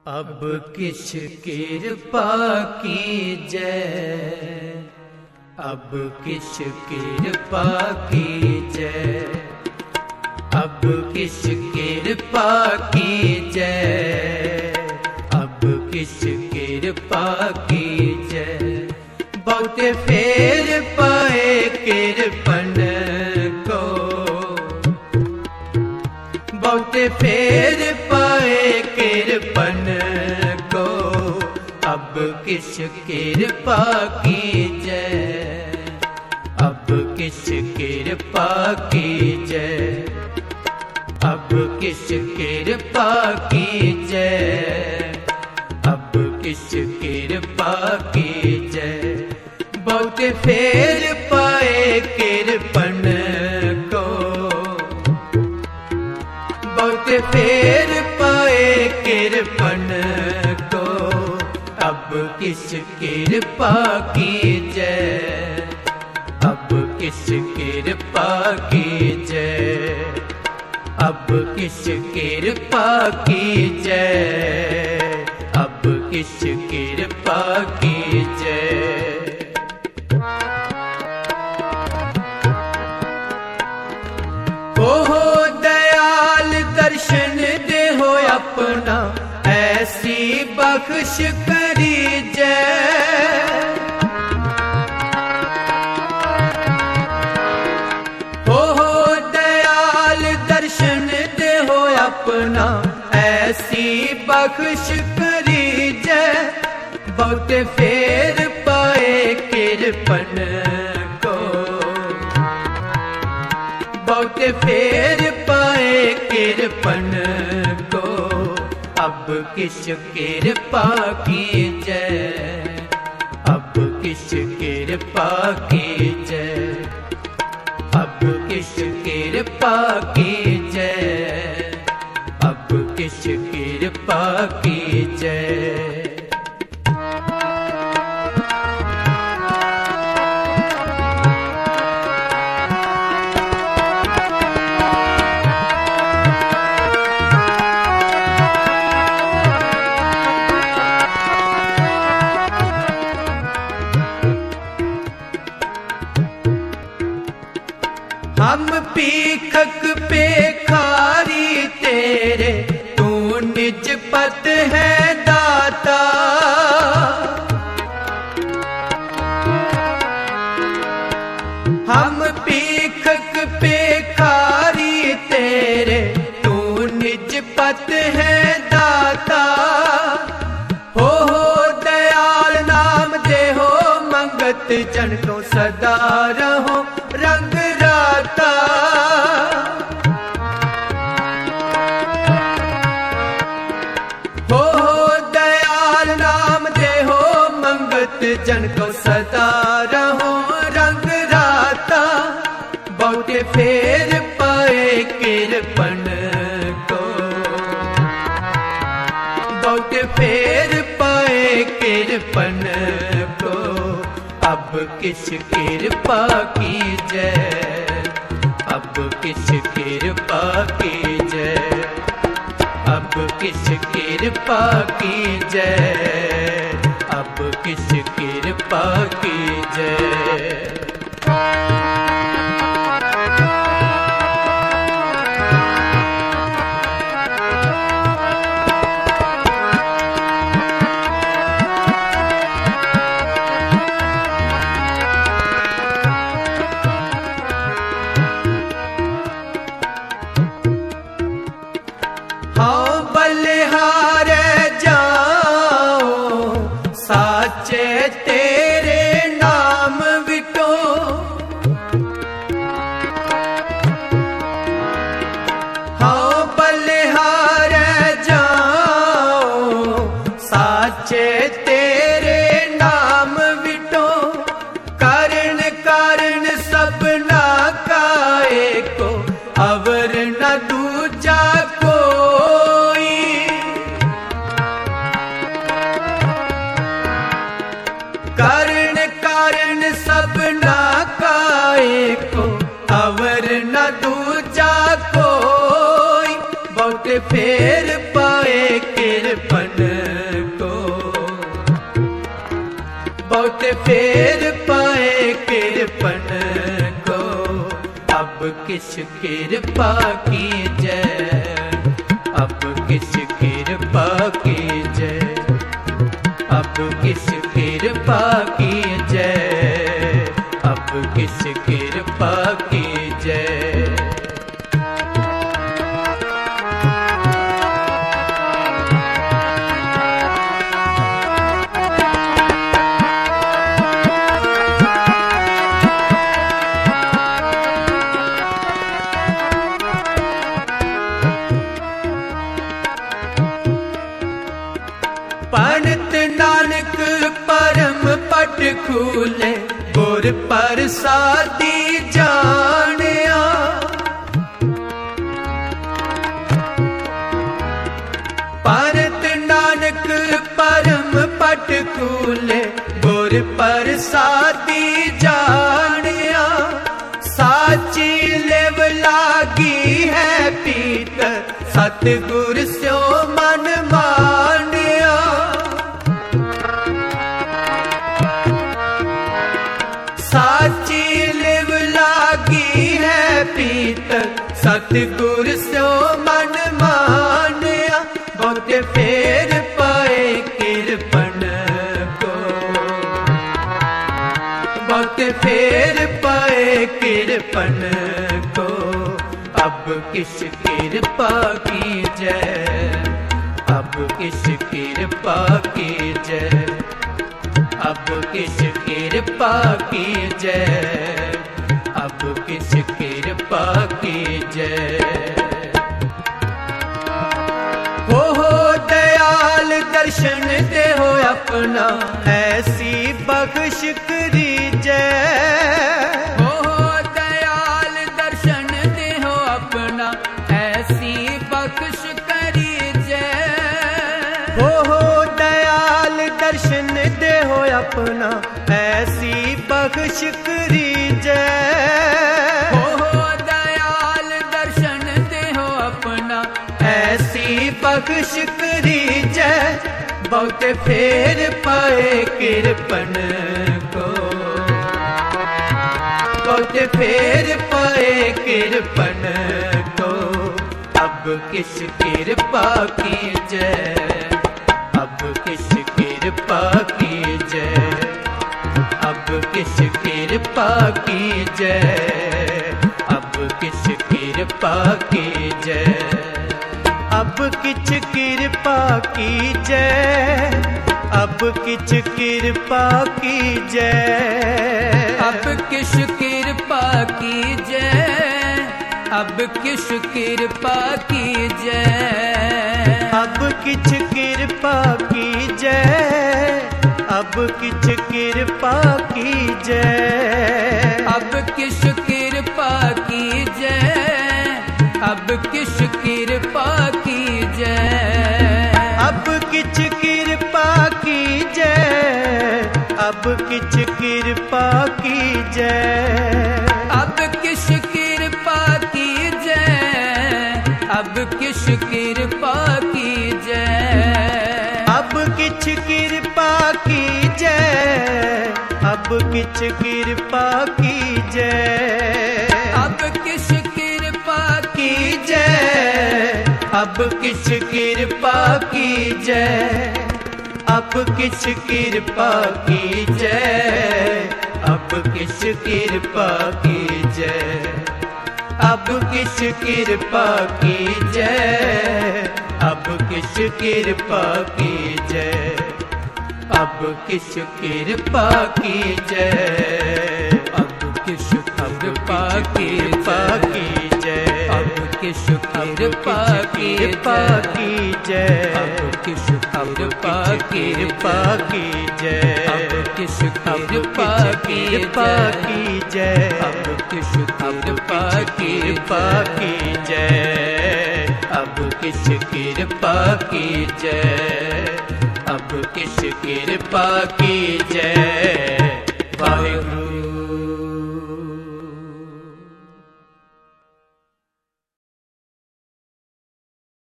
अब किस कृपा कीजै, अब किस कृपा कीजै, अब किस कृपा कीजै, अब किस कृपा कीजै। बहुत फेर पाए कृपन को, बहुत फेर पाए कृपन को। अब किस कृपा कीजै, अब किस कृपा कीजै, अब किस कृपा कीजै, अब किस कृपा कीजै। बहुत फेर पाए कृपन को, बहुत फेर पाए कृपन को। अब किस कृपा कीजै, अब किस कृपा कीजै, अब किस कृपा कीजै, अब किस कृपा कीजै। ओहो दयाल दर्शन दे हो अपना, ऐसी बख्श करीजै। ओहो दयाल दर्शन दे हो अपना, ऐसी बख्श करीजै। बहुत फेर पाए कृपन को, बहुत फेर पाए कृपन को। अब किस कृपा कीजै, अब किस कृपा कीजै, अब किस कृपा कीजै, अब किस कृपा कीजै। हम पीखक पे खारी तेरे, तू निज पत है दाता। हम पीखक पे खारी तेरे, तू निज पत है दाता। हो दयाल नाम दे हो मंगत जन को, सदा रहो रंग राता। हो दयाल नाम दे हो मंगत जन को, सदा रहो रंग राता। बहुत फेर पाए कृपन को, बहुत फेर पाए कृपन को। अब किस कृपा कीजै, अब किस कृपा कीजै, अब किस कृपा कीजै, अब किस कृपा कीजै। साचे तेरे नाम विटो, हाँ बलिहार जाओ। साचे तेरे नाम विटो, कारण कारण सबना काए को, अवर न दूजा कोई। कारण कारण सबना काए को, अवर न दूजा कोई। बहुत फेर पाए कृपन फेर पाए कृपण को, अब किस कृपा कीजै, अब किस कृपा कीजै, अब किस कृपा कीजै, अब किस कृपा कीजै। पंडित नानक परम पट खूले, गुर प्रसादी जानिया। पंडित नानक परम पट खूले, गुर प्रसादी जानिया। साची लेव लागी है पीत, सतगुर स्यो मन मानिया। साची लिव लागी है पीत, सतगुर स्यो मन मानिया। बहुत फेर पाए कृपण को, बहुत फेर पाए कृपण को, अब किस कृपा कीजै, अब किस कृपा कीजै, अब किस कृपा कीजै, अब किस कृपा कीजै। हो दयाल दर्शन दे हो अपना, ऐसी बख्श करीजै। हो दयाल दर्शन दे हो अपना, ऐसी बख्श करीजै। हो दयाल दर्शन दे हो अपना, ऐसी बख्श करीजै। हो दयाल दर्शन दे हो अपना, ऐसी बख्श करीजै। बहुत फेर पाए कृपण को, बहुत फेर पाए कृपण को, अब किस कृपा कीजै, अब किस कृपा कीजै, अब किस कृपा कीजै, अब किस कृपा कीजै, अब किछ कृपा कीजै, अब किछ कृपा कीजै, अब किस कृपा कीजै, अब किस कृपा कीजै, अब किछ कृपा कीजै, अब किछ कृपा कीजै, अब किस कृपा कीजै, अब किस कृपा कीजै, अब किछ कृपा कीजै, अब किछ कृपा कीजै, अब किस कृपा कीजै, अब किस कृपा कीजै, अब किछ कृपा कीजै, अब किछ कृपा कीजै, अब किस कृपा कीजै, अब किछ कृपा कीजै, अब किछ कृपा कीजै, अब किछ कृपा कीजै, अब किछ कृपा कीजै, अब किछ कृपा कीजै, अब किछ कृपा कीजै, अब किछ कृपा कीजै, अब किछ कृपा कीजै, अब किछ कृपा कीजै, अब किछ कृपा कीजै, अब किछ कृपा कीजै, अब किछ कृपा कीजै, अब किछ कृपा कीजै। वाहिगुरु